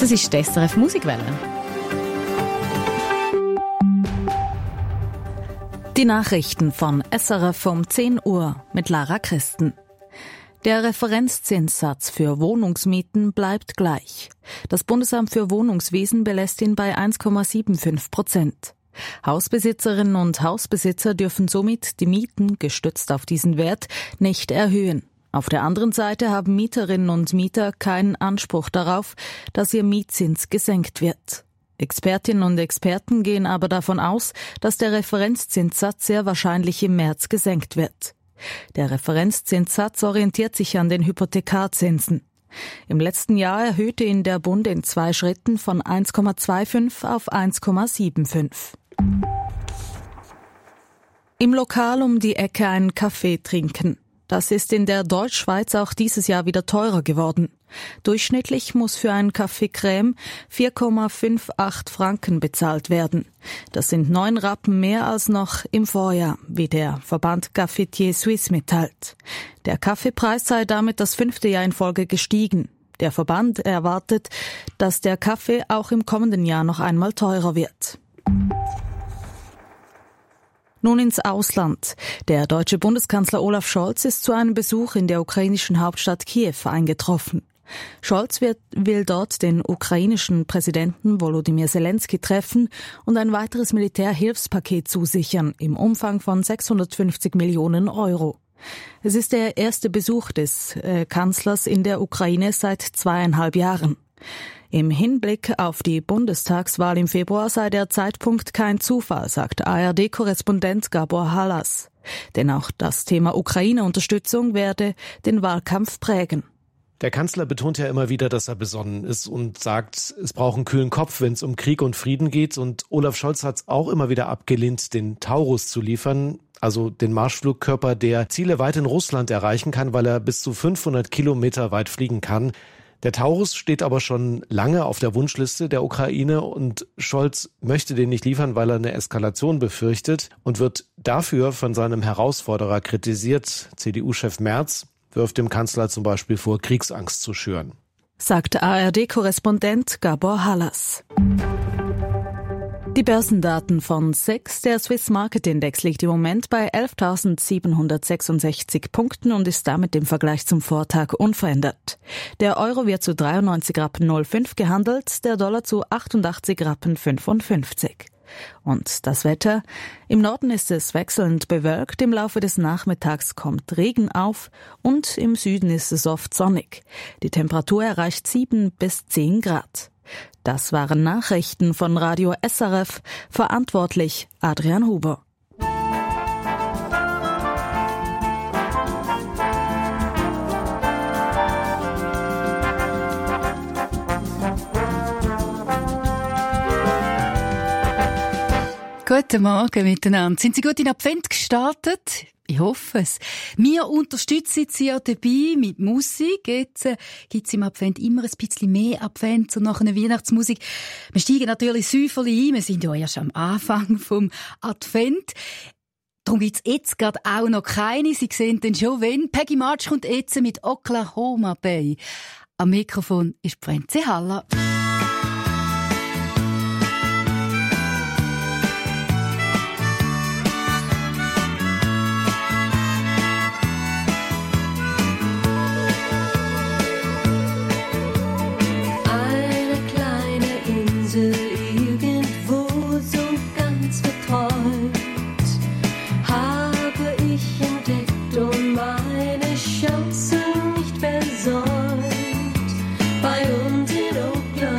Das ist die SRF Musikwelle. Die Nachrichten von SRF um 10 Uhr mit Lara Christen. Der Referenzzinssatz für Wohnungsmieten bleibt gleich. Das Bundesamt für Wohnungswesen belässt ihn bei 1,75%. Hausbesitzerinnen und Hausbesitzer dürfen somit die Mieten, gestützt auf diesen Wert, nicht erhöhen. Auf der anderen Seite haben Mieterinnen und Mieter keinen Anspruch darauf, dass ihr Mietzins gesenkt wird. Expertinnen und Experten gehen aber davon aus, dass der Referenzzinssatz sehr wahrscheinlich im März gesenkt wird. Der Referenzzinssatz orientiert sich an den Hypothekarzinsen. Im letzten Jahr erhöhte ihn der Bund in 2 Schritten von 1,25 auf 1,75. Im Lokal um die Ecke einen Kaffee trinken. Das ist in der Deutschschweiz auch dieses Jahr wieder teurer geworden. Durchschnittlich muss für einen Kaffee Crème 4,58 Franken bezahlt werden. Das sind 9 Rappen mehr als noch im Vorjahr, wie der Verband Cafetier Suisse mitteilt. Der Kaffeepreis sei damit das 5. Jahr in Folge gestiegen. Der Verband erwartet, dass der Kaffee auch im kommenden Jahr noch einmal teurer wird. Nun ins Ausland. Der deutsche Bundeskanzler Olaf Scholz ist zu einem Besuch in der ukrainischen Hauptstadt Kiew eingetroffen. Scholz will dort den ukrainischen Präsidenten Volodymyr Zelensky treffen und ein weiteres Militärhilfspaket zusichern im Umfang von 650 Millionen Euro. Es ist der erste Besuch des Kanzlers in der Ukraine seit 2,5 Jahren. Im Hinblick auf die Bundestagswahl im Februar sei der Zeitpunkt kein Zufall, sagt ARD-Korrespondent Gabor Hallas. Denn auch das Thema Ukraine-Unterstützung werde den Wahlkampf prägen. Der Kanzler betont ja immer wieder, dass er besonnen ist und sagt, es braucht einen kühlen Kopf, wenn es um Krieg und Frieden geht. Und Olaf Scholz hat es auch immer wieder abgelehnt, den Taurus zu liefern, also den Marschflugkörper, der Ziele weit in Russland erreichen kann, weil er bis zu 500 Kilometer weit fliegen kann. Der Taurus steht aber schon lange auf der Wunschliste der Ukraine und Scholz möchte den nicht liefern, weil er eine Eskalation befürchtet und wird dafür von seinem Herausforderer kritisiert. CDU-Chef Merz wirft dem Kanzler zum Beispiel vor, Kriegsangst zu schüren. Sagte ARD-Korrespondent Gabor Hallas. Die Börsendaten von SIX, der Swiss Market Index, liegt im Moment bei 11.766 Punkten und ist damit im Vergleich zum Vortag unverändert. Der Euro wird zu 93,05 Rappen gehandelt, der Dollar zu 88,55 Rappen. Und das Wetter? Im Norden ist es wechselnd bewölkt, im Laufe des Nachmittags kommt Regen auf und im Süden ist es oft sonnig. Die Temperatur erreicht 7 bis 10 Grad. Das waren Nachrichten von Radio SRF, verantwortlich Adrian Huber. Guten Morgen miteinander. Sind Sie gut in Advent gestartet? Ich hoffe es. Wir unterstützen Sie ja dabei mit Musik. Jetzt gibt es im Advent immer ein bisschen mehr Advent und nach einer Weihnachtsmusik. Wir steigen natürlich säuferlich ein. Wir sind ja erst am Anfang vom Advent. Darum gibt es jetzt gerade auch noch keine. Sie sehen dann schon, wenn. Peggy March kommt jetzt mit Oklahoma Bay. Am Mikrofon ist Brenze Haller. Chancen nicht versäumt, bei uns in Oklahoma.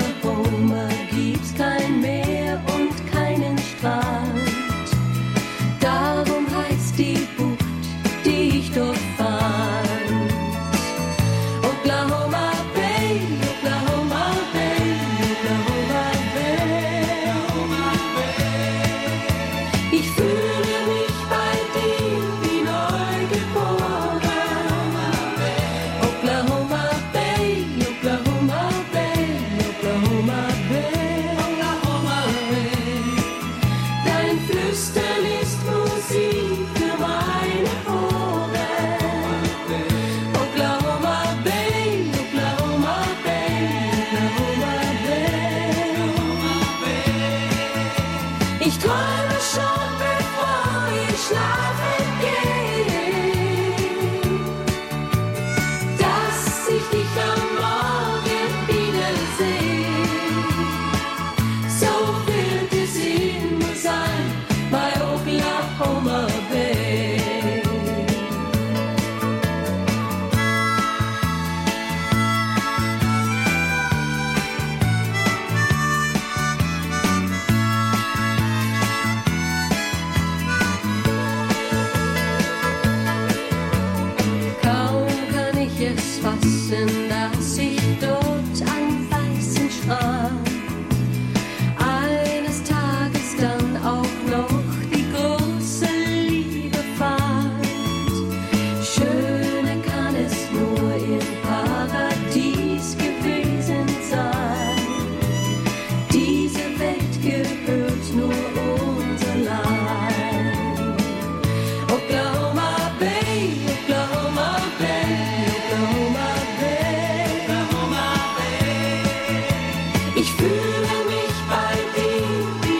Ich fühle mich bei dir wie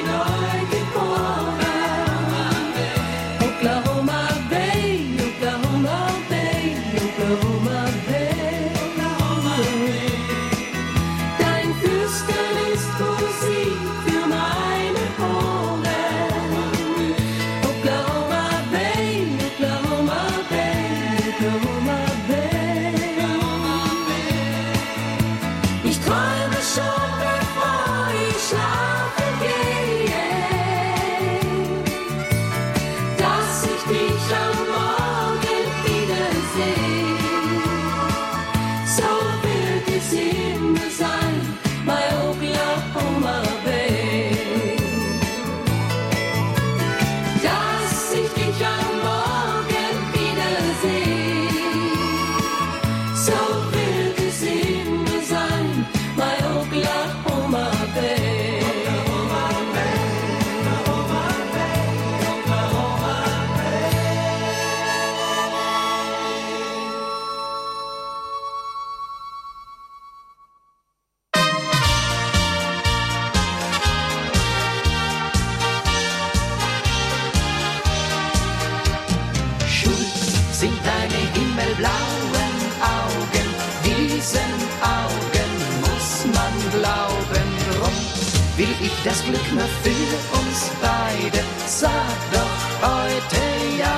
neugeboren. Oklahoma Bay, Oklahoma Bay, Oklahoma Bay. Dein Flüstern ist Musik für meine Ohren. Oklahoma Bay, Oklahoma Bay, Oklahoma Bay. Ich träume schon, bevor ich schlafen gehe, dass ich dich am Morgen wiedersehe. So wird es immer sein, my Oklahoma Bay. Dass ich dich am Morgen wiedersehe. So wird es immer sein, my Oklahoma Bay. Oklahoma Bay, Oklahoma Bay, Oklahoma Bay. Schuld sind deine himmelblauen Augen, diesen Augen muss man glauben. Drum will ich das Glück nur für uns beide, sag doch heute ja.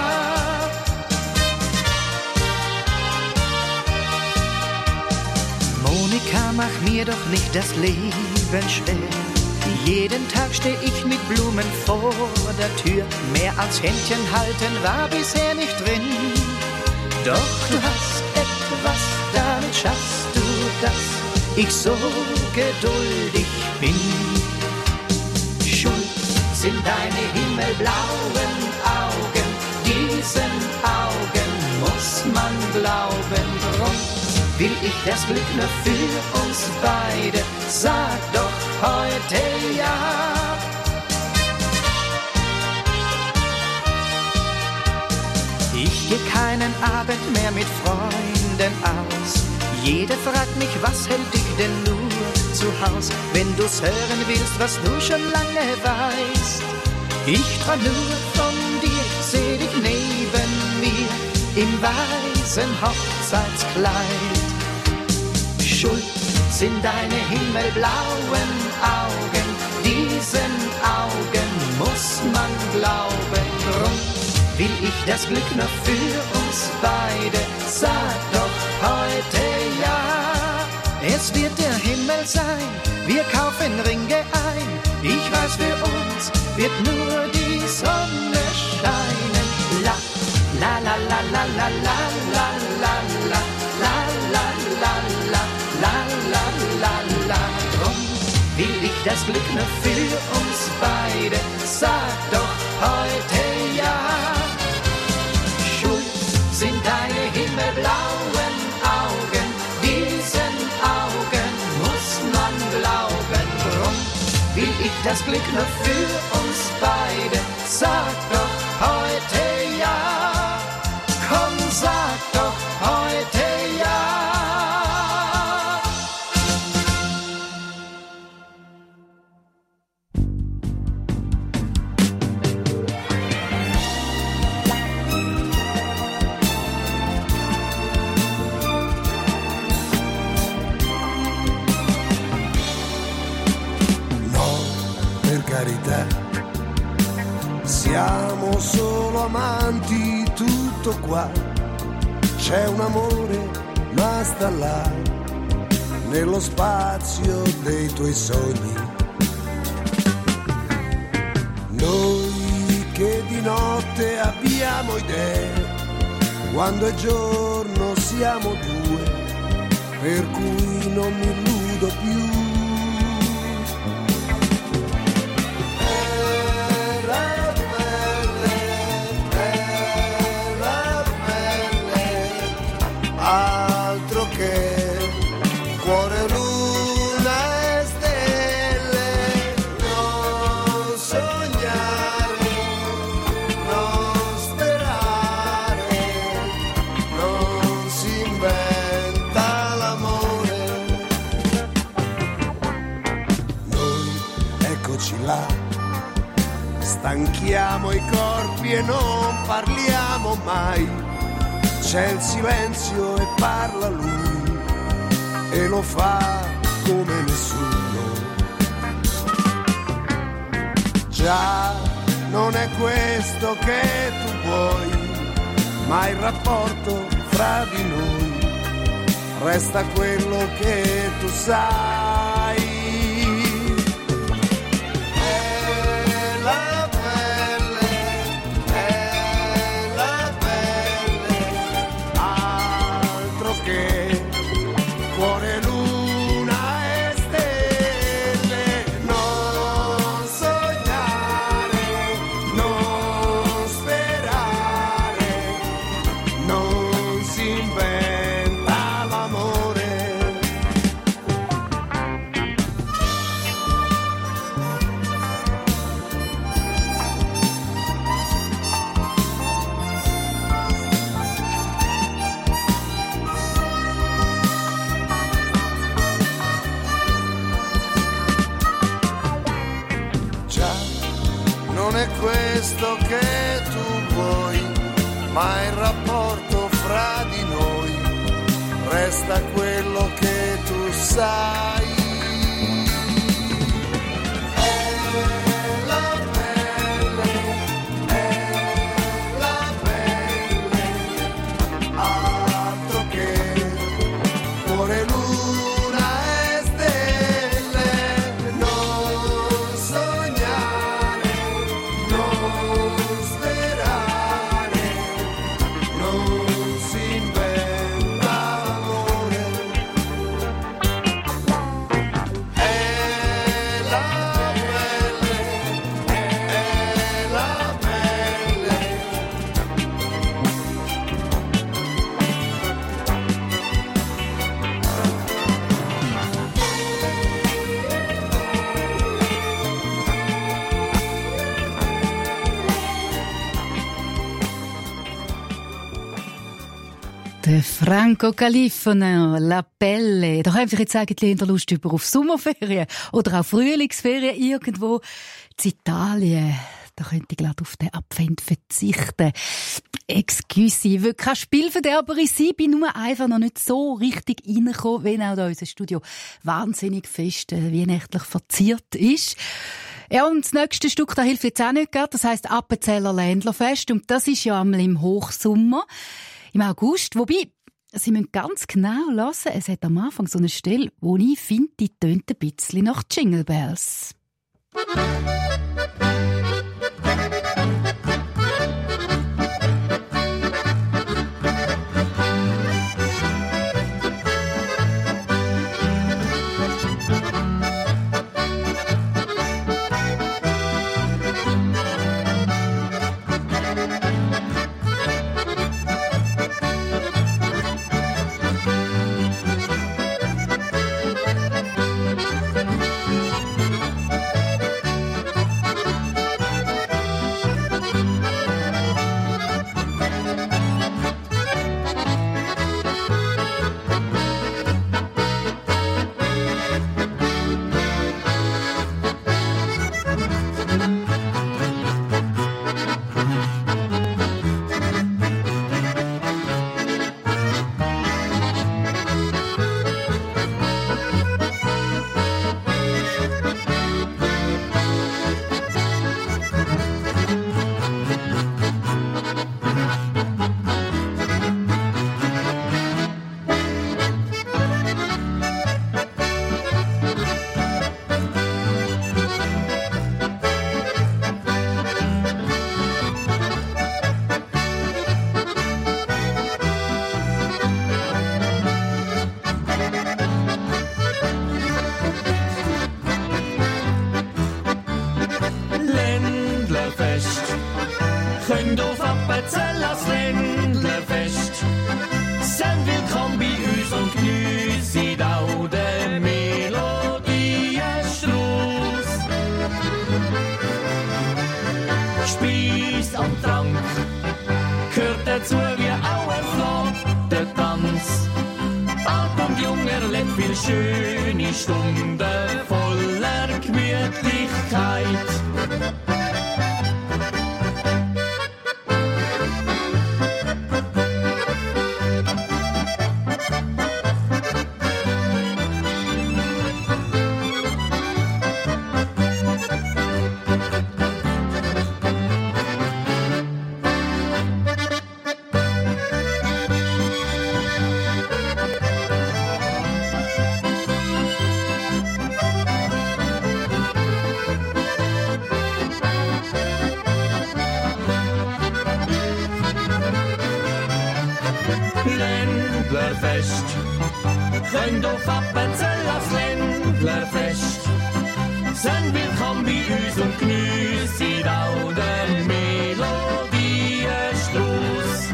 Monika, mach mir doch nicht das Leben schwer. Jeden Tag steh ich mit Blumen vor der Tür. Mehr als Händchen halten war bisher nicht drin. Doch du hast etwas, damit schaffst du das. Ich so geduldig bin. Schuld sind deine himmelblauen Augen. Diesen Augen muss man glauben. Drum will ich das Glück nur für uns beide. Sag doch heute ja. Ich geh keinen Abend mehr mit Freunden aus. Jeder fragt mich, was hält dich denn nur zu Haus? Wenn du's hören willst, was du schon lange weißt. Ich träum nur von dir, seh dich neben mir im weißen Hochzeitskleid. Schuld sind deine himmelblauen Augen, diesen Augen muss man glauben. Drum will ich das Glück nur für uns beide, sag doch heute ja. Es wird der Himmel sein, wir kaufen Ringe ein. Ich weiß, für uns wird nur die Sonne scheinen. La, la, la, la, la, la, la, la, la, la, la, la, la, la, la, la, la, la. Drum will ich das Glück nur für uns beide, sag doch heute ja. Schuld sind deine himmelblauen Augen, diesen Augen muss man glauben. Drum will ich das Glück nur für uns beide, sag doch heute ja. Komm, sag doch heute ja. Carità, siamo solo amanti, tutto qua. C'è un amore, ma sta là, nello spazio dei tuoi sogni. Noi che di notte abbiamo idee, quando è giorno siamo due, per cui non mi illudo più. Altro che cuore, luna e stelle, non sognare, non sperare, non si inventa l'amore. fermarci là. Stanchiamo i corpi e non parliamo mai. C'è il silenzio e parla lui e lo fa come nessuno. Già non è questo che tu vuoi, ma il rapporto fra di noi resta quello che tu sai. È la pelle, altro che cuore, luna e stelle. Non sognare, non sperare, non si inventa l'amore. Già, non è questo che tu vuoi, ma il rapporto fra di noi resta quello che tu sai. È la pelle, altro che cuore, luna e stelle. Non sognare, non sperare, non si inventa l'amore. È la pelle. Der Franco Califano, La Pelle. Da haben sich jetzt eigentlich Lust über auf Sommerferien oder auch Frühlingsferien irgendwo in Italien. Da könnte ich gerade auf den Advent verzichten. Excuse, ich will kein Spielverderberin sein, bin nur einfach noch nicht so richtig reingekommen, wenn auch da unser Studio wahnsinnig fest weihnachtlich verziert ist. Ja, und das nächste Stück, da hilft jetzt auch nicht gerade, das heisst Appenzeller Ländlerfest, und das ist ja einmal im Hochsommer, im August, wobei, Sie müssen ganz genau hören, es hat am Anfang so eine Stelle, wo ich finde, die tönt ein bisschen nach Jingle Bells. Könnt auf Appenzellers Ländlerfest. Seid willkommen bei uns und geniesset auch den Melodienstrauss. Speis und Trank gehört dazu wie auch ein flotter Tanz. Alt und jung erlebt viel schöne Stunden voller Gemütlichkeit. Ländlerfest. Könnt auf Appenzellas Ländlerfest. Sind willkommen bei uns und geniessen auch den Melodiestrauss.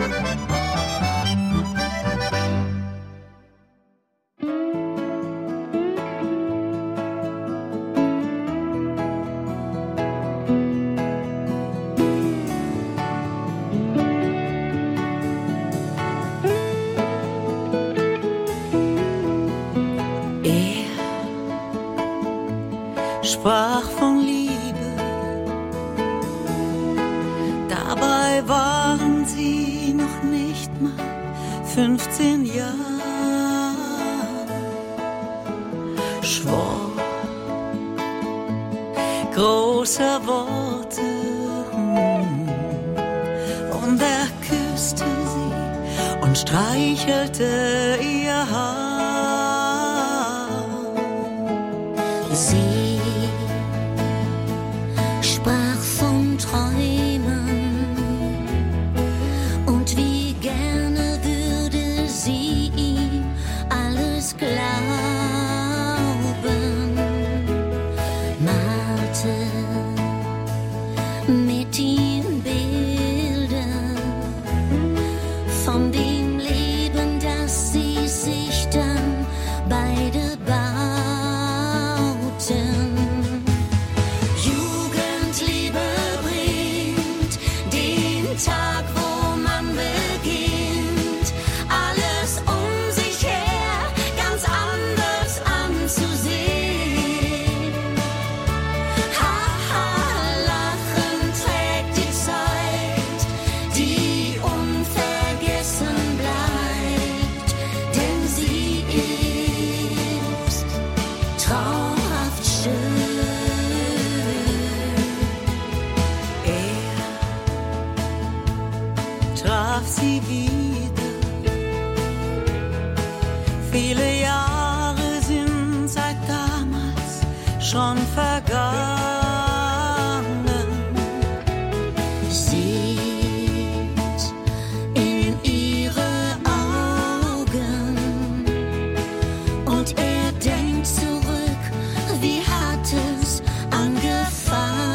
Sprach von Liebe, dabei waren sie noch nicht mal 15 Jahre. Schwor großer Worte und er küsste sie und streichelte ihr Haar. Sie sprach von Träumen und wie gerne würde sie ihm alles glauben. Malte mit ihm Bilder von dem Leben, das sie sich dann beide bauten. Tag, wo man beginnt, alles um sich her ganz anders anzusehen. Haha, Lachen trägt die Zeit, die unvergessen bleibt, denn sie ist traumhaft schön. Traf sie wieder. Viele Jahre sind seit damals schon vergangen. Sieht in ihre Augen und er denkt zurück, wie hat es angefangen?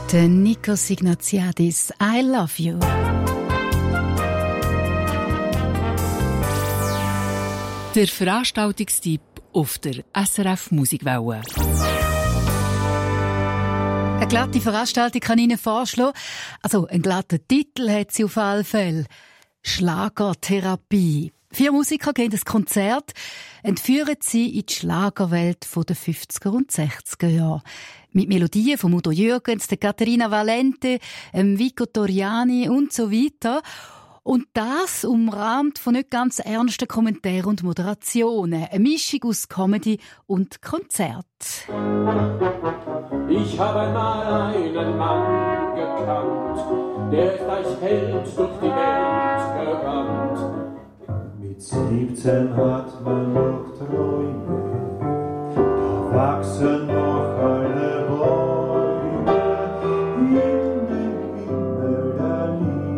Der Nikos Ignatiadis, I love you. Der Veranstaltungstipp auf der SRF Musikwelle. Eine glatte Veranstaltung kann ich Ihnen vorschlagen. Also, einen glatten Titel hat sie auf alle Fälle. Schlagertherapie. 4 Musiker geben das Konzert, entführen sie in die Schlagerwelt der 50er und 60er Jahre. Mit Melodien von Udo Jürgens, der Caterina Valente, Vico Toriani und so weiter. Und das umrahmt von nicht ganz ernsten Kommentaren und Moderationen. Eine Mischung aus Comedy und Konzert. Ich habe einmal einen Mann gekannt, der ist als Held durch die Welt gerannt. Mit 17 hat man noch Träume, da wachsen noch alle Bäume in den Himmel der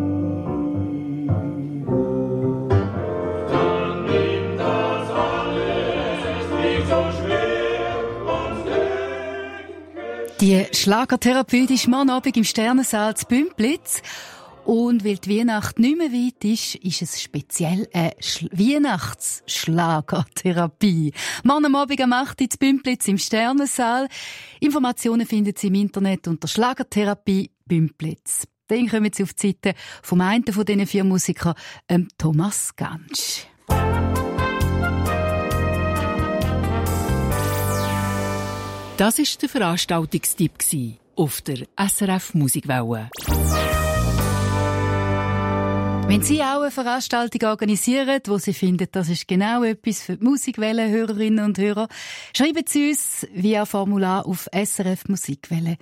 Liebe. Dann nimmt das alles nicht so schwer und denke. Die Schlagertherapie ist morgen Abend im Sternensaal zu Bümplitz. Und weil die Weihnacht nicht mehr weit ist, ist es speziell eine Weihnachtsschlagertherapie. Morgen Abend am 8. Uhr in Bümplitz im Sternensaal. Informationen finden Sie im Internet unter Schlagertherapie Bümplitz. Dann kommen Sie auf die Seite vom einen von diesen 4 Musikern, Thomas Gansch. Das war der Veranstaltungstipp auf der SRF Musikwelle. Wenn Sie auch eine Veranstaltung organisieren, wo Sie finden, das ist genau etwas für die Musikwelle-Hörerinnen und Hörer, schreiben Sie uns via Formular auf srfmusikwelle.ch.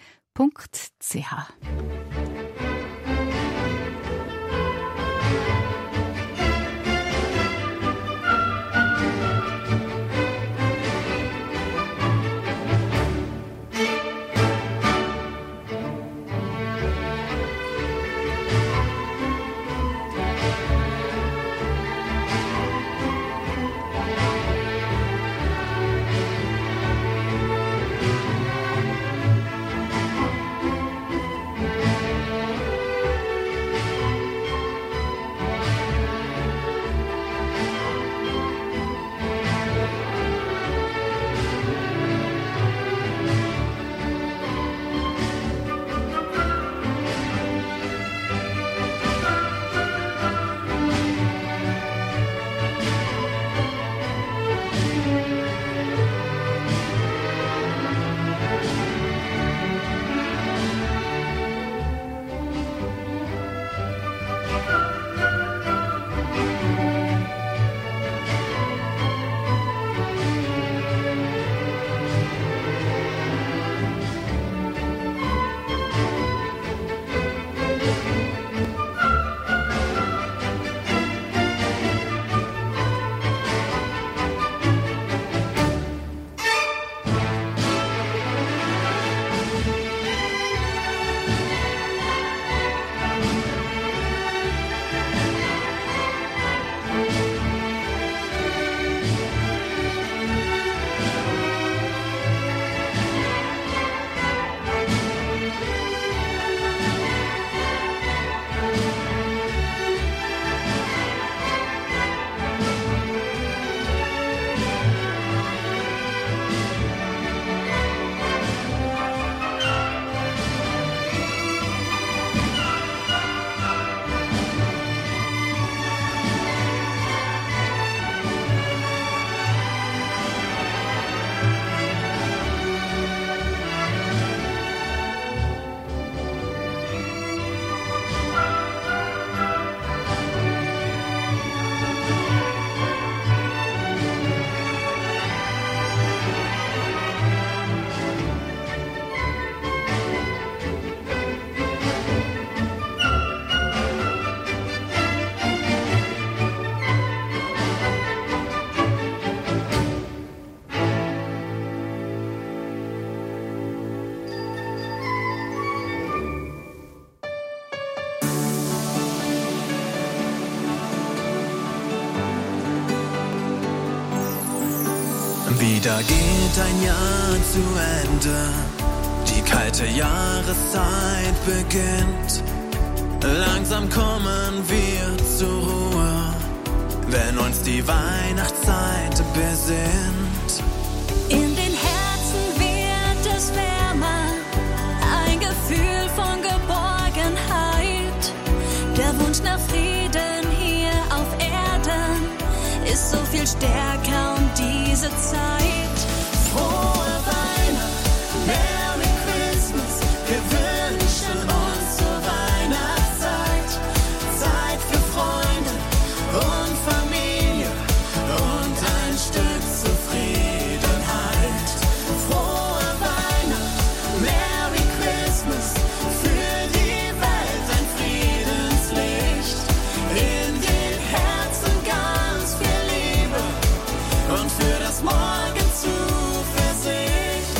Wieder geht ein Jahr zu Ende. Die Kalte Jahreszeit beginnt, langsam kommen wir zur Ruhe, wenn uns die Weihnachtszeit besinnt. In den Herzen wird es wärmer, ein Gefühl von Geborgenheit. Der Wunsch nach Frieden hier auf Erden ist so viel stärker um diese Zeit. Frohe Weihnachten, Merry Christmas, wir wünschen uns zur Weihnachtszeit. Zeit für Freunde und Familie und ein Stück Zufriedenheit. Frohe Weihnachten, Merry Christmas, für die Welt ein Friedenslicht. In den Herzen ganz viel Liebe und für das Morgen Zuversicht.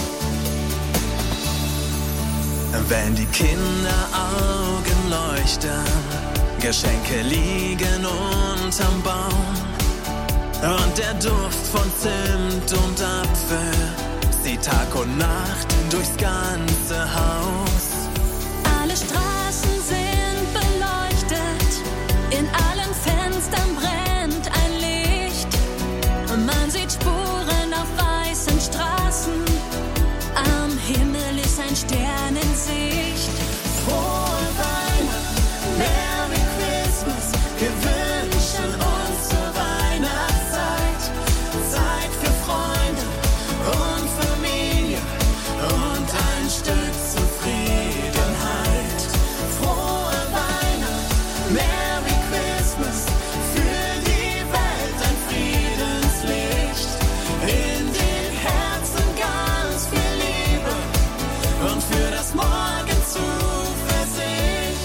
Wenn die Kinderaugen leuchten, Geschenke liegen unterm Baum und der Duft von Zimt und Apfel zieht Tag und Nacht durchs ganze Haus. Alle Straßen sind beleuchtet, in allen Fenstern brennt ein Licht. Man sieht Spuren auf weißen Straßen, am Himmel ist ein Stern in Sicht. Frohe Weihnachten, Merry Christmas, wir wünschen uns zur Weihnachtszeit. Zeit für Freunde und Familie und ein Stück Zufriedenheit. Frohe Weihnachten, Merry Christmas, für die Welt ein Friedenslicht. In den Herzen ganz viel Liebe und für das Morgen Zuversicht.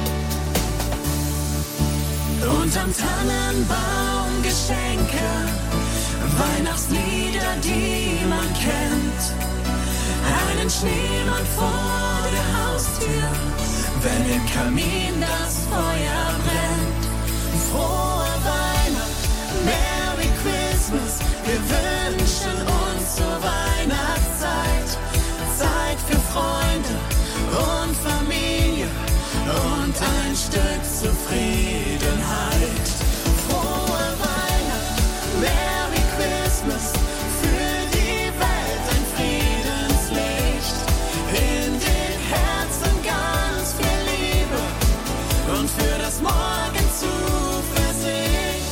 Unterm Tannenbaum Geschenke, Weihnachtslieder, die man kennt. Einen Schneemann vor der Haustür, wenn im Kamin das Feuer brennt. Frohe Weihnachten, Merry Christmas, wir wünschen uns zur Weihnachtszeit. Zeit für Freunde und Familie und ein Stück Zufriedenheit. Frohe Weihnachten, Merry Christmas, für die Welt ein Friedenslicht. In den Herzen ganz viel Liebe und für das Morgen Zuversicht.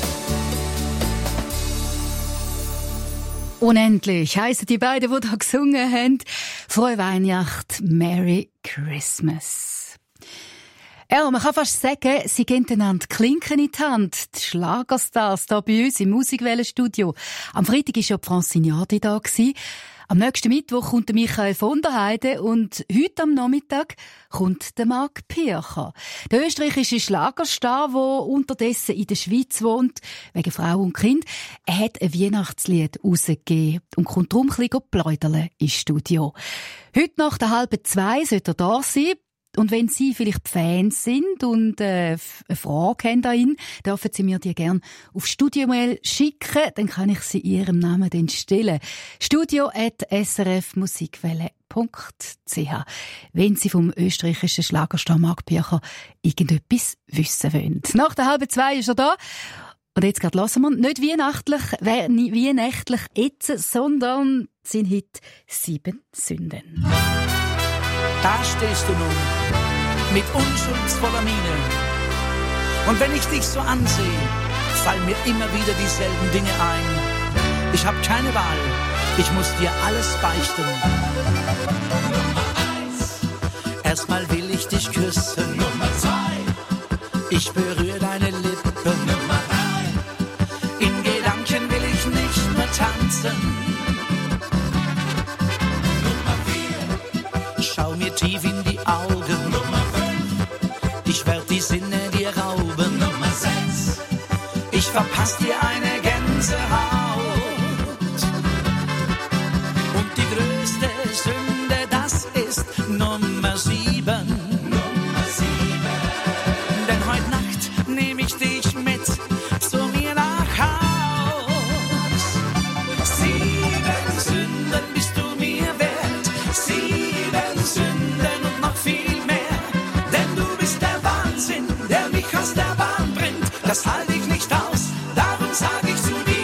Unendlich heissen die beiden, die da gesungen haben. Frohe Weihnachten, Merry Christmas. Ja, man kann fast sagen, sie geben einander die Klinken in die Hand. Die Schlagerstars hier bei uns im Musikwellenstudio. Am Freitag war ja Franciniade da. Am nächsten Mittwoch kommt der Michael von der Heide und heute am Nachmittag kommt der Marc Pircher. Der österreichische Schlagerstar, der unterdessen in der Schweiz wohnt, wegen Frau und Kind. Er hat ein Weihnachtslied rausgegeben und kommt darum ein bisschen pläudern ins Studio. Heute nach der 1:30 sollte er da sein. Und wenn Sie vielleicht Fans sind und eine Frage haben an ihn, dürfen Sie mir die gerne auf Studiomail schicken, dann kann ich sie in Ihrem Namen dann stellen. studio@srfmusikwelle.ch. Wenn Sie vom österreichischen Schlagerstar Marc Pircher irgendetwas wissen wollen. Nach der 1:30 ist er da. Und jetzt gerade hören wir nicht weihnachtlich jetzt, sondern sind heute 7 Sünden. Da stehst du nun, mit unschuldsvoller Miene. Und wenn ich dich so ansehe, fallen mir immer wieder dieselben Dinge ein. Ich hab keine Wahl, ich muss dir alles beichten. Nummer 1. Erstmal will ich dich küssen. Nummer 2. Ich berühre deine Lippen. Nummer 3. In Gedanken will ich nicht mehr tanzen. Schau mir tief in die Augen. Nummer 5. Ich werd die Sinne dir rauben. Nummer 6. Ich verpass dir eine Gänsehaut. Und die größte Sünde, das ist Nummer 7. Nummer 7. Denn heute Nacht nehm ich dich mit zu mir nach Haus. 7 Sünden bist du mir wert. 7 Sünden. der Bahn bringt, das halte ich nicht aus, darum sag ich zu dir.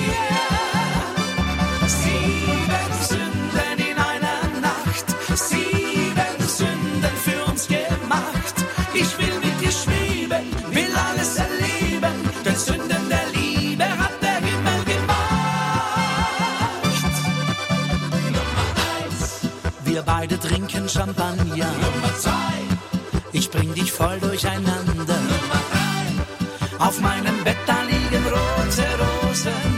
7 Sünden in einer Nacht, 7 Sünden für uns gemacht. Ich will mit dir schweben, will alles erleben, denn Sünden der Liebe hat der Himmel gemacht. Nummer 1, wir beide trinken Champagner. Nummer 2, ich bring dich voll durcheinander. Nummer 3, auf meinem Bett da liegen rote Rosen.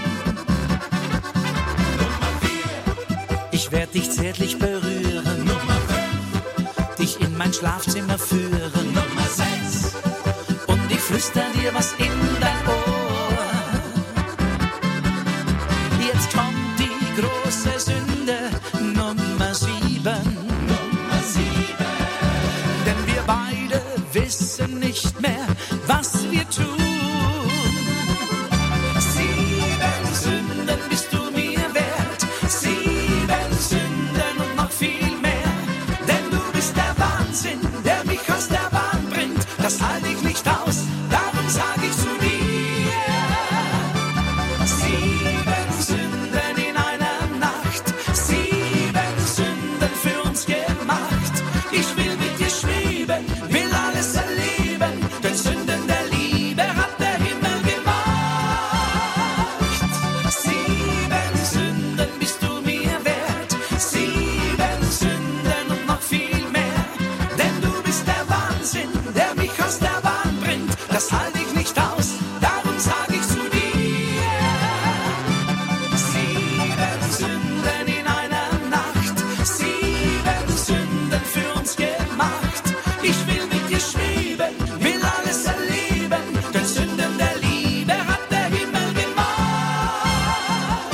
Nummer 4, ich werd dich zärtlich berühren. Nummer 5, dich in mein Schlafzimmer führen. Nummer 6, und ich flüster dir was in dein Ohr. Jetzt kommt die große Sünde, Nummer 7. Denn wir beide wissen nicht mehr, was wir tun. 7 Sünden bist du mir wert, 7 Sünden und noch viel mehr. Denn du bist der Wahnsinn, der mich aus der Bahn bringt. Das halte ich nicht aus, darum sag ich zu dir. 7 Sünden in einer Nacht, 7 Sünden für uns gemacht. Ich will mit dir schweben, will alles erleben, denn Sünden der Liebe hat der Himmel gemacht. 7 Sünden bist du mir wert, 7 Sünden und noch viel mehr. Denn du bist der Wahnsinn, der mich aus der Bahn bringt. Das halte ich nicht aus, darum sag ich zu dir. 7 Sünden in einer Nacht, 7 Sünden für uns gemacht. Ich will mit dir schweben, will alles erleben, denn Sünden der Liebe hat der Himmel gemacht.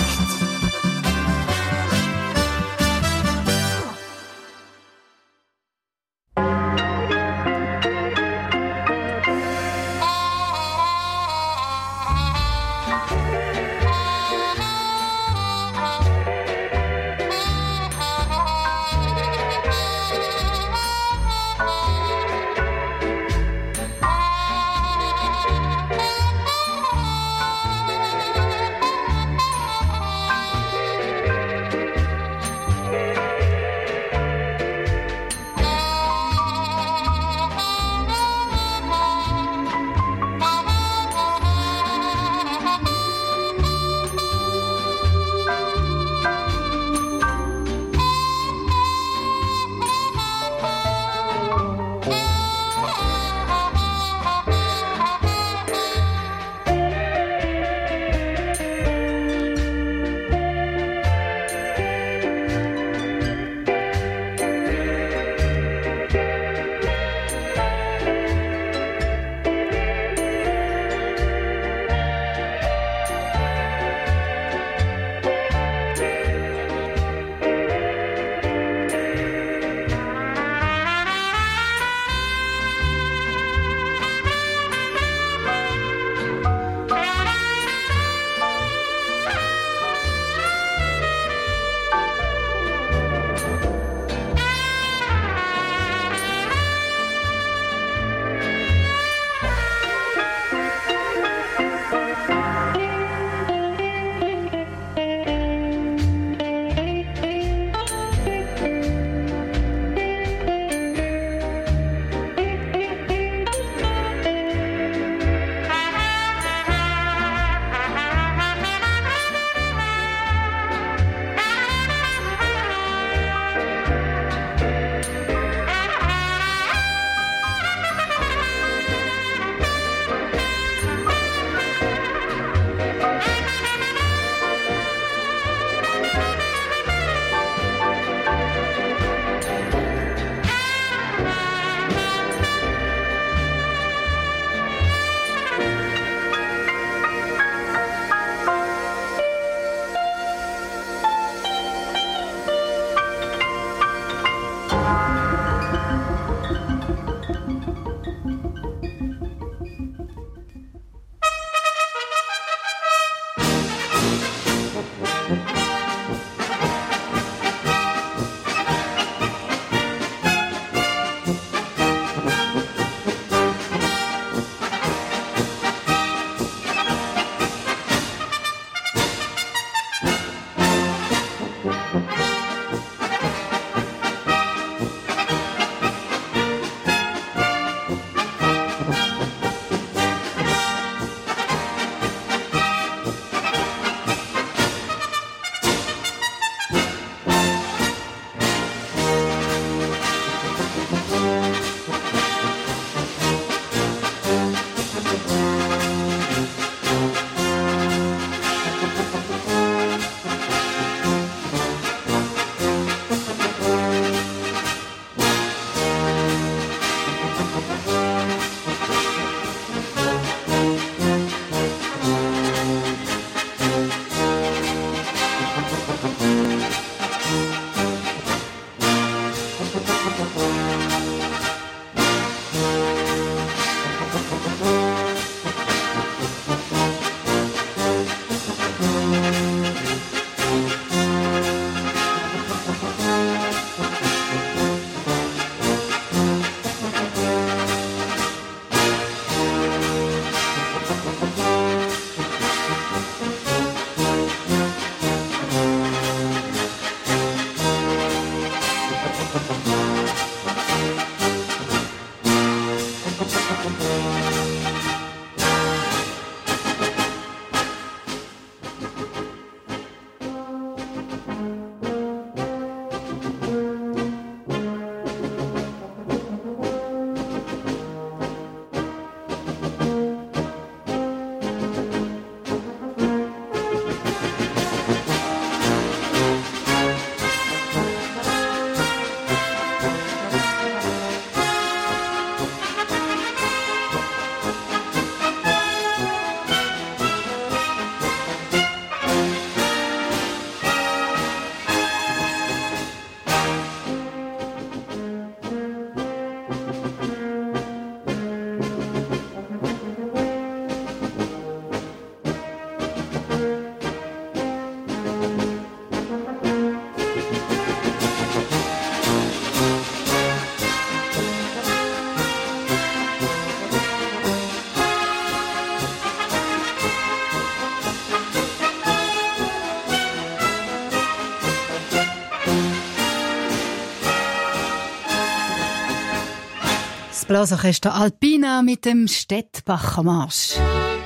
Blasorchester Alpina mit dem Städtbacher Marsch.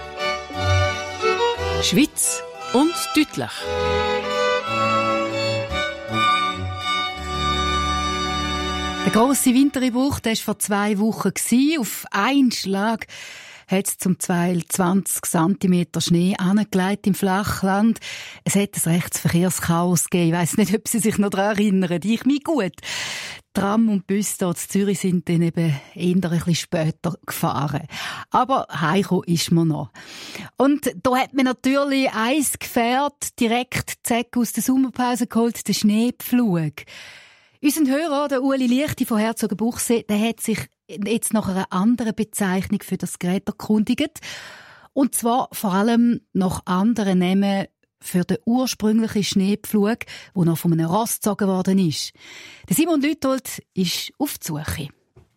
Schweiz und deutlich. Der grosse Wintereinbruch, der war vor 2 Wochen. Auf einen Schlag hat es zum Teil 20 cm Schnee angelegt im Flachland. Es hat ein rechtes Verkehrschaos gegeben. Ich weiss nicht, ob Sie sich noch daran erinnern. Ich mich gut. Tram und Bus hier in Zürich sind dann eben eher ein bisschen später gefahren. Aber heimgekommen ist man noch. Und da hat man natürlich ein Gefährt direkt aus der Sommerpause geholt, den Schneepflug. Unser Hörer, der Ueli Lichti von Herzogenbuchsee, der hat sich jetzt nach einer anderen Bezeichnung für das Gerät erkundigt. Und zwar vor allem nach anderen Namen für den ursprünglichen Schneepflug, der noch von einem Ross gezogen worden ist. Der Simon Lüthold ist auf die Suche.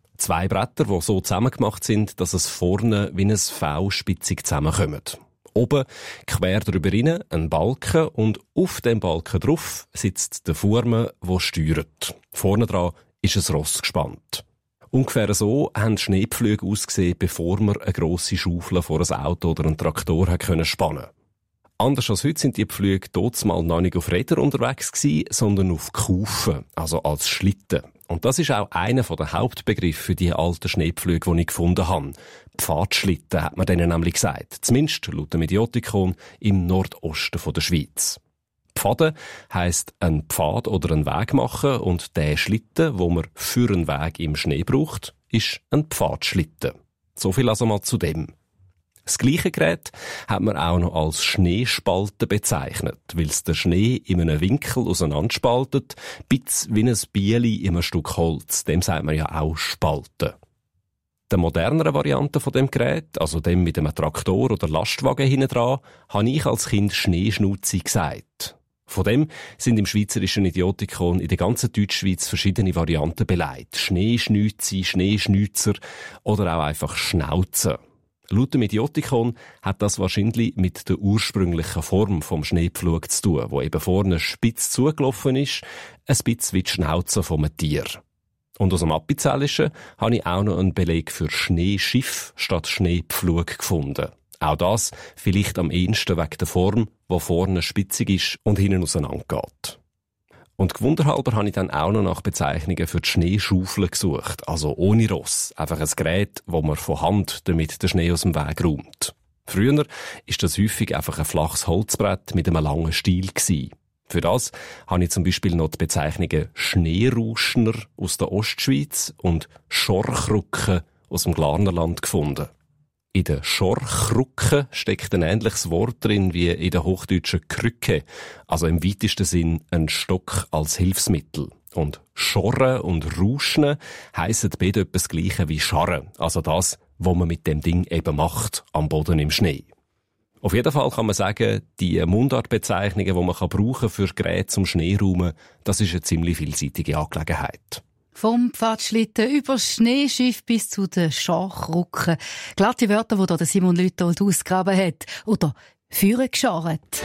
2 Bretter, die so zusammengemacht sind, dass es vorne wie ein V spitzig zusammenkommt. Oben quer drüber rein ein Balken und auf dem Balken drauf sitzt der Fuhrmann, der steuert. Vorne dran ist ein Ross gespannt. Ungefähr so haben Schneepflüge ausgesehen, bevor man eine grosse Schaufel vor ein Auto oder einen Traktor spannen konnte. Anders als heute sind die Pflüge damals noch nicht auf Rädern unterwegs gewesen, sondern auf Kufen, also als Schlitten. Und das ist auch einer der Hauptbegriffe für die alten Schneepflüge, die ich gefunden habe. Pfadschlitten hat man denen nämlich gesagt. Zumindest laut dem Idiotikon im Nordosten der Schweiz. Pfade heisst ein Pfad oder einen Weg machen und der Schlitten, wo man für einen Weg im Schnee braucht, ist ein Pfadschlitten. So viel also mal zu dem. Das gleiche Gerät hat man auch noch als Schneespalten bezeichnet, weil es den Schnee in einem Winkel auseinanderspaltet, bis wie ein Bieli in einem Stück Holz. Dem sagt man ja auch Spalten. Der moderneren Variante von dem Gerät, also dem mit einem Traktor oder Lastwagen hinten dran, habe ich als Kind Schneeschnutzi gesagt. Von dem sind im schweizerischen Idiotikon in der ganzen Deutschschweiz verschiedene Varianten beleidigt. Schneeschnutzi, Schneeschnützer oder auch einfach Schnauze. Laut dem Idiotikon hat das wahrscheinlich mit der ursprünglichen Form vom Schneepflug zu tun, wo eben vorne spitz zugelaufen ist, ein bisschen wie die Schnauze vom Tier. Und aus dem Appenzellischen habe ich auch noch einen Beleg für Schneeschiff statt Schneepflug gefunden. Auch das vielleicht am ehesten wegen der Form, die vorne spitzig ist und hinten auseinandergeht. Und gewunderhalber habe ich dann auch noch nach Bezeichnungen für die Schneeschaufel gesucht. Also ohne Ross. Einfach ein Gerät, wo man von Hand damit den Schnee aus dem Weg räumt. Früher ist das häufig einfach ein flaches Holzbrett mit einem langen Stiel gewesen. Für das habe ich zum Beispiel noch die Bezeichnungen Schneerauschner aus der Ostschweiz und Schorchrucken aus dem Glarnerland gefunden. In der Schorchrucke steckt ein ähnliches Wort drin wie in der hochdeutschen Krücke, also im weitesten Sinn ein Stock als Hilfsmittel. Und Schorren und Rauschen heissen beide etwas Gleiche wie Scharren, also das, was man mit dem Ding eben macht, am Boden im Schnee. Auf jeden Fall kann man sagen, die Mundartbezeichnungen, die man brauchen für Geräte zum Schneeraumen, das ist eine ziemlich vielseitige Angelegenheit. Vom Pfadschlitten über Schneeschiff bis zu den Schorchrucken. Glatte Wörter, die da Simon Lüthold ausgegraben hat. Oder Führer gescharrt.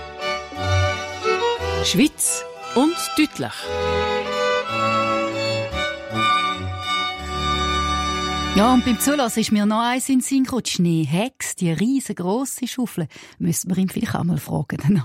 Schweiz und deutlich. Ja, und beim Zulassen ist mir noch eins in den Sinn gekommen. Die Schneehex, die riesengroße Schaufel. Müssen wir ihn vielleicht auch mal fragen.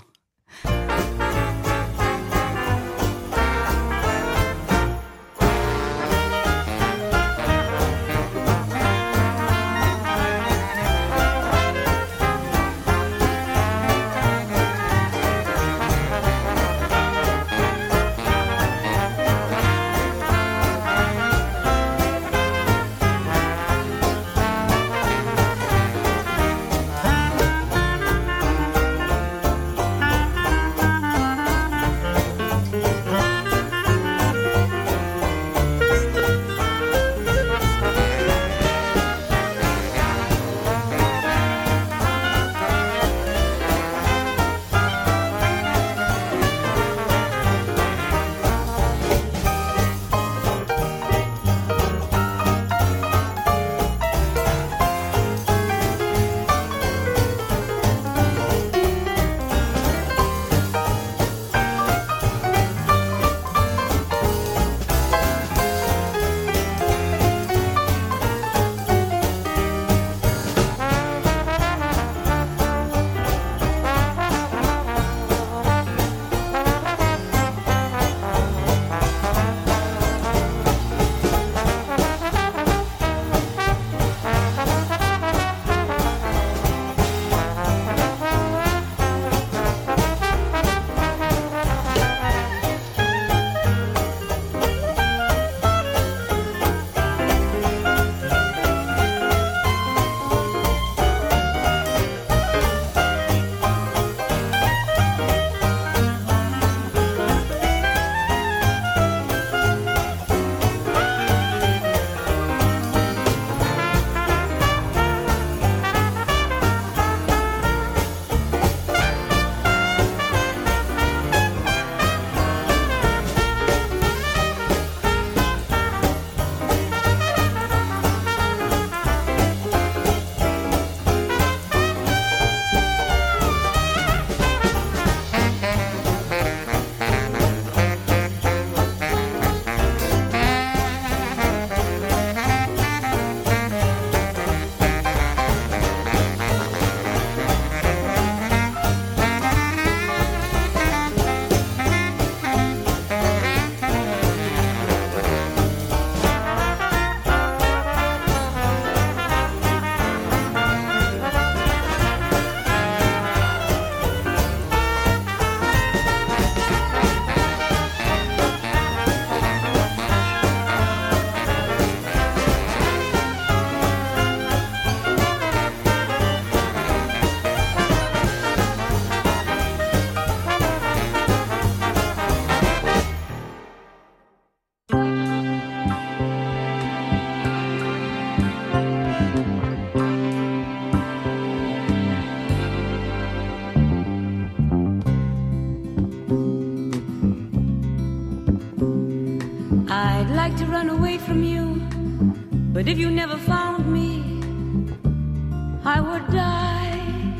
But if you never found me, I would die.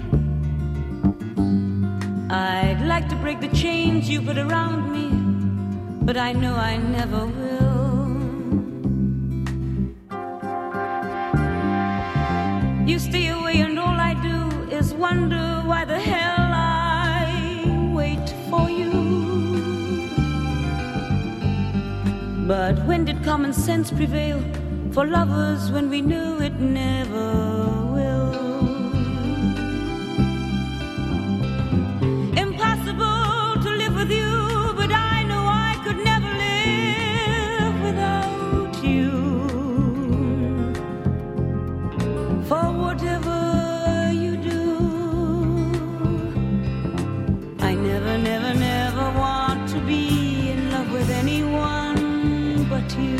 I'd like to break the chains you put around me, but I know I never will. You stay away and all I do is wonder why the hell I wait for you. But when did common sense prevail for lovers when we knew it never will? Impossible to live with you, but I know I could never live without you. For whatever you do, I never, never, never want to be in love with anyone but you.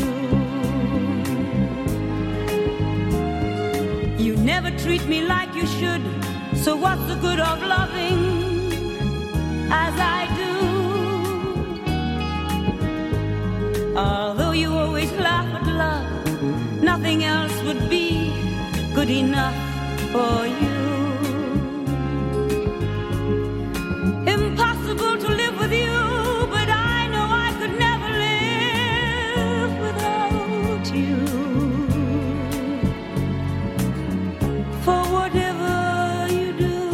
You never treat me like you should, so what's the good of loving as I do? Although you always laugh at love, nothing else would be good enough for you. Impossible to live with you, but I know I could never live without you. For whatever you do,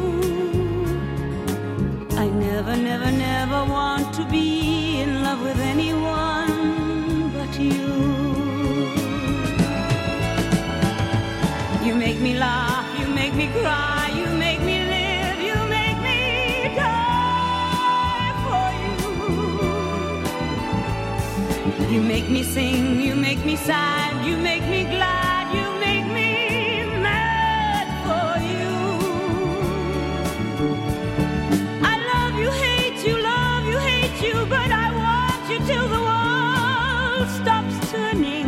I never, never, never want to be in love with anyone but you. You make me laugh, you make me cry, you make me live, you make me die for you. You make me sing, you make me sad, you make me glad, you make me mad for you. I love you, hate you, but I want you till the world stops turning.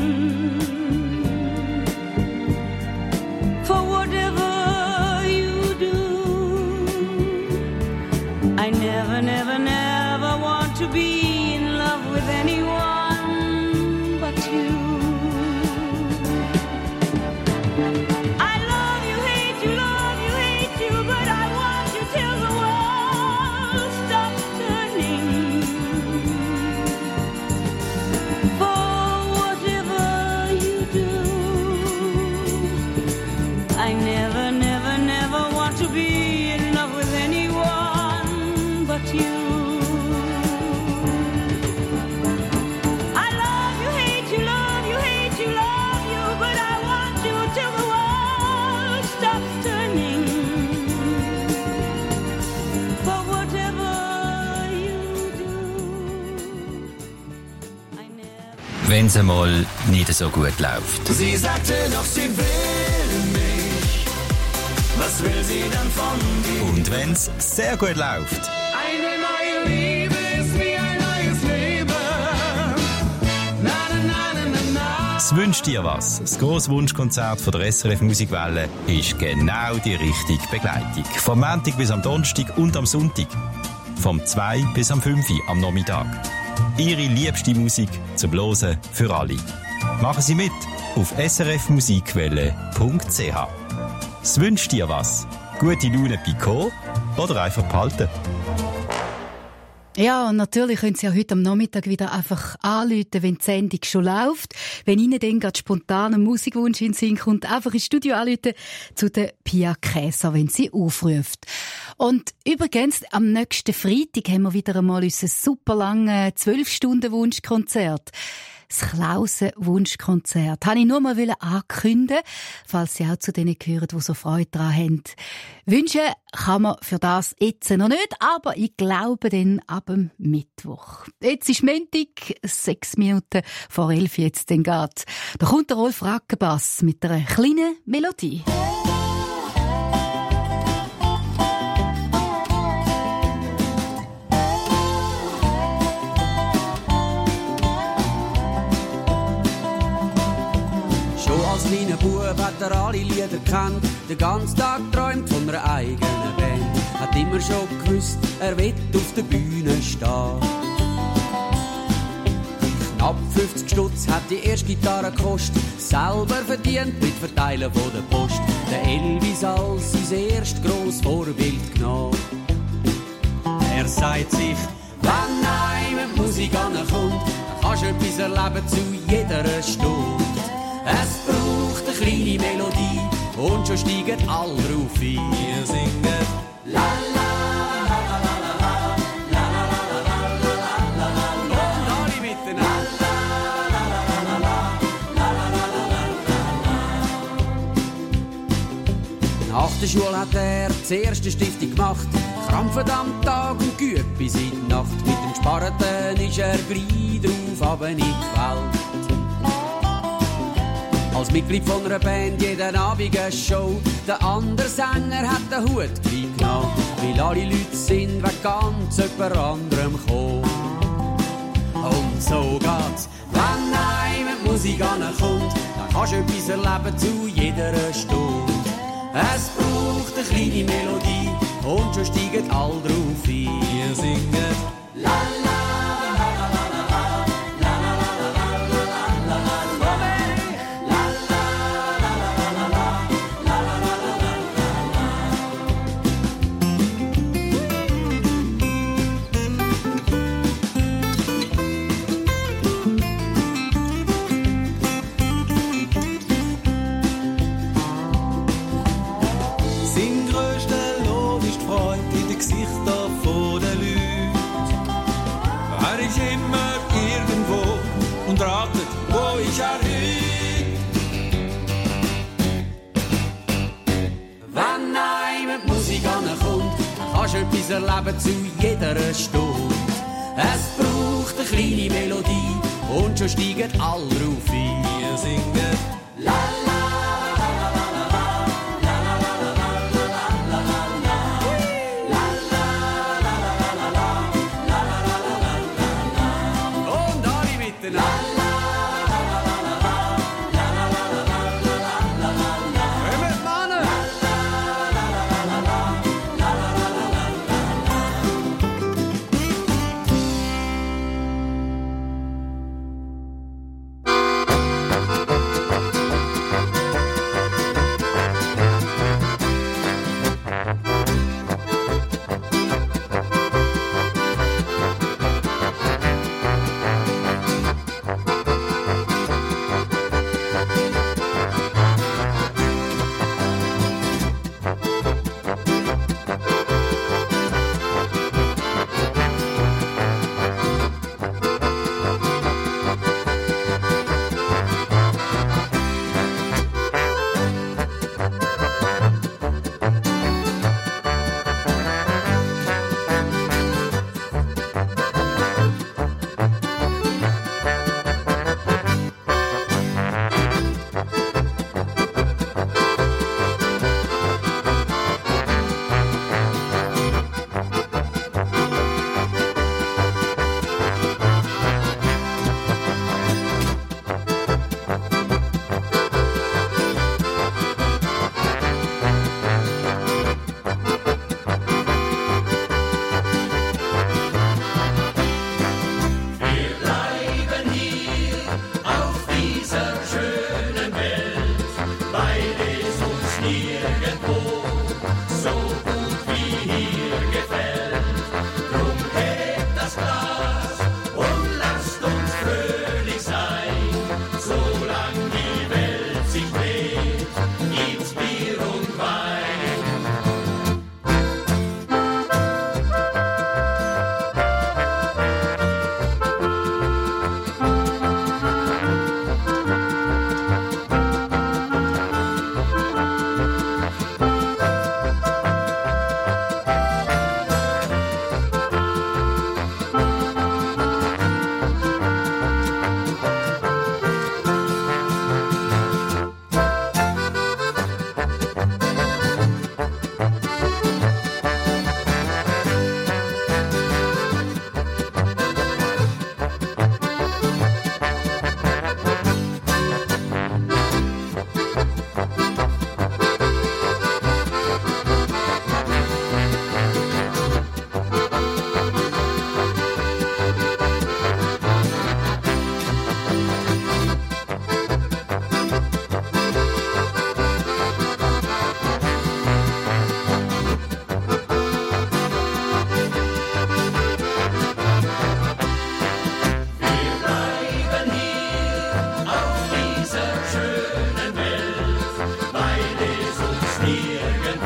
For whatever you do, I never, never, never want to be in love with anyone but you. I love you, hate you, but I want you till the world stops turning. For whatever you do, I never, never, never want to be in love with anyone but you. I love you, hate you, but I want you till the world stops turning. For whatever you do, I never. Wenn's einmal nicht so gut läuft. Sie sagte doch, sie will mich. Was will sie dann von dir? Und wenn's sehr gut läuft. Eine neue Liebe ist wie ein neues Leben. Na, na, na, na, na, na. Es wünscht dir was. Das grosse Wunschkonzert von der SRF Musikwelle ist genau die richtige Begleitung. Vom Montag bis am Donnerstag und am Sonntag. Vom 2 bis am 5 am Nachmittag. Ihre liebste Musik zum Hören für alle. Machen Sie mit auf srfmusikwelle.ch. Es wünscht dir was. Gute Laune Pico oder einfach behalten. Ja, und natürlich können Sie ja heute am Nachmittag wieder einfach anrufen, wenn die Sendung schon läuft. Wenn Ihnen dann gerade spontan ein Musikwunsch in den Sinn kommt, einfach ins Studio anrufen zu der Pia Käser, wenn sie aufruft. Und übrigens, am nächsten Freitag haben wir wieder einmal unser super langes 12-Stunden-Wunschkonzert. Das Klausen-Wunschkonzert. Habe ich nur mal ankündigen, falls Sie auch zu denen gehören, die so Freude daran haben. Wünschen kann man für das jetzt noch nicht, aber ich glaube dann ab dem Mittwoch. Jetzt ist Montag, 6 Minuten vor 11 jetzt dann geht. Da kommt der Rolf Rackenbass mit einer kleinen Melodie. Als kleiner Bub hat er alle Lieder gekannt, den ganzen Tag träumt von einer eigenen Band. Hat immer schon gewusst, er will auf der Bühne stehen. Ich Knapp 50 Stutz hat die erste Gitarre gekostet. Selber verdient mit Verteilen von der Post. Der Elvis als sein erst grosses Vorbild genommen. Er sagt sich, wenn einem die Musik ankommt, dann kannst du etwas erleben zu jeder Stunde. Es braucht eine kleine Melodie und schon steigen alle drauf ein. Wir singen la la la la la la la la la la und alle miteinander la la la la la la. Nach der Schule hat er die erste Stiftung gemacht. Krampfen am Tag und geübt bis in die Nacht. Mit dem Sparten ist er gleich drauf, aber in die Welt. Als Mitglied von einer Band jeden Abend eine Show. Der andere Sänger hat den Hut gleich genommen, weil alle Leute sind wegen ganz jemand anderem gekommen. Und so geht's, wenn einem die Musik ankommt, dann kannst du etwas erleben zu jeder Stunde. Es braucht eine kleine Melodie und schon steigen alle drauf ein. Wir singen la la. Etwas erleben zu jeder Stunde. Es braucht eine kleine Melodie und schon steigen alle drauf ein. Wir singen la la. Und alle miteinander.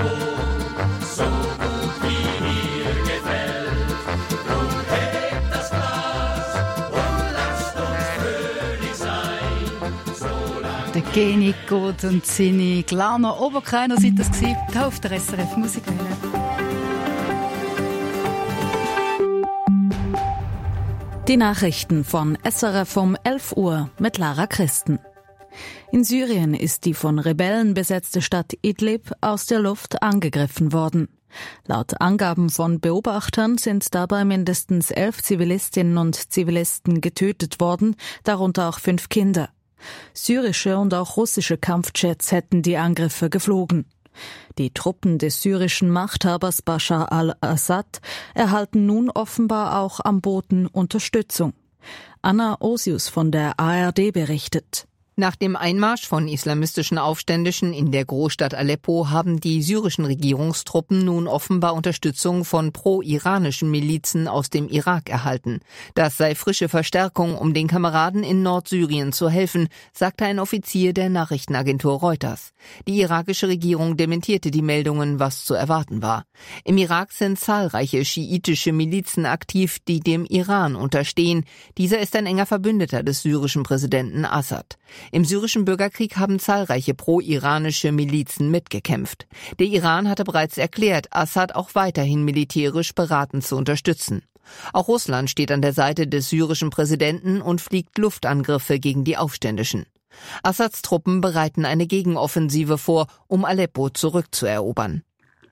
wo so gut wie mir gefällt. Drum hebt das Glas und lasst uns fröhlich sein, solange Der Geni Gott und seine Glarner Oberkreiner sind das gewesen, hier auf der SRF Musikwelle. Die Nachrichten von SRF um 11 Uhr mit Lara Christen. In Syrien ist die von Rebellen besetzte Stadt Idlib aus der Luft angegriffen worden. Laut Angaben von Beobachtern sind dabei mindestens 11 Zivilistinnen und Zivilisten getötet worden, darunter auch 5 Kinder. Syrische und auch russische Kampfjets hätten die Angriffe geflogen. Die Truppen des syrischen Machthabers Bashar al-Assad erhalten nun offenbar auch am Boden Unterstützung. Anna Osius von der ARD berichtet. Nach dem Einmarsch von islamistischen Aufständischen in der Großstadt Aleppo haben die syrischen Regierungstruppen nun offenbar Unterstützung von pro-iranischen Milizen aus dem Irak erhalten. Das sei frische Verstärkung, um den Kameraden in Nordsyrien zu helfen, sagte ein Offizier der Nachrichtenagentur Reuters. Die irakische Regierung dementierte die Meldungen, was zu erwarten war. Im Irak sind zahlreiche schiitische Milizen aktiv, die dem Iran unterstehen. Dieser ist ein enger Verbündeter des syrischen Präsidenten Assad. Im syrischen Bürgerkrieg haben zahlreiche pro-iranische Milizen mitgekämpft. Der Iran hatte bereits erklärt, Assad auch weiterhin militärisch beratend zu unterstützen. Auch Russland steht an der Seite des syrischen Präsidenten und fliegt Luftangriffe gegen die Aufständischen. Assads Truppen bereiten eine Gegenoffensive vor, um Aleppo zurückzuerobern.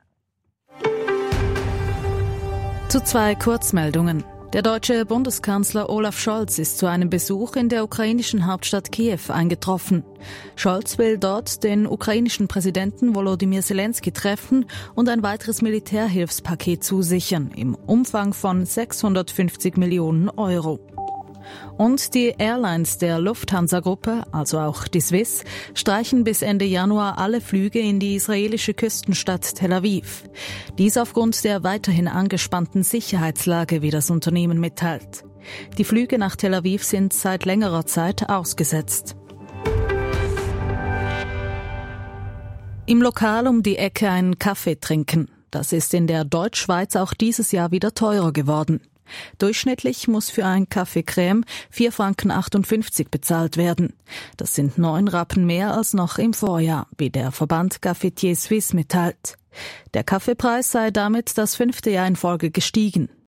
Zu 2 Kurzmeldungen. Der deutsche Bundeskanzler Olaf Scholz ist zu einem Besuch in der ukrainischen Hauptstadt Kiew eingetroffen. Scholz will dort den ukrainischen Präsidenten Volodymyr Zelensky treffen und ein weiteres Militärhilfspaket zusichern im Umfang von 650 Millionen Euro. Und die Airlines der Lufthansa-Gruppe, also auch die Swiss, streichen bis Ende Januar alle Flüge in die israelische Küstenstadt Tel Aviv. Dies aufgrund der weiterhin angespannten Sicherheitslage, wie das Unternehmen mitteilt. Die Flüge nach Tel Aviv sind seit längerer Zeit ausgesetzt. Im Lokal um die Ecke einen Kaffee trinken. Das ist in der Deutschschweiz auch dieses Jahr wieder teurer geworden. Durchschnittlich muss für ein Kaffee Crème 4,58 Franken bezahlt werden. Das sind 9 Rappen mehr als noch im Vorjahr, wie der Verband Cafetier Suisse mitteilt. Der Kaffeepreis sei damit das 5. Jahr in Folge gestiegen.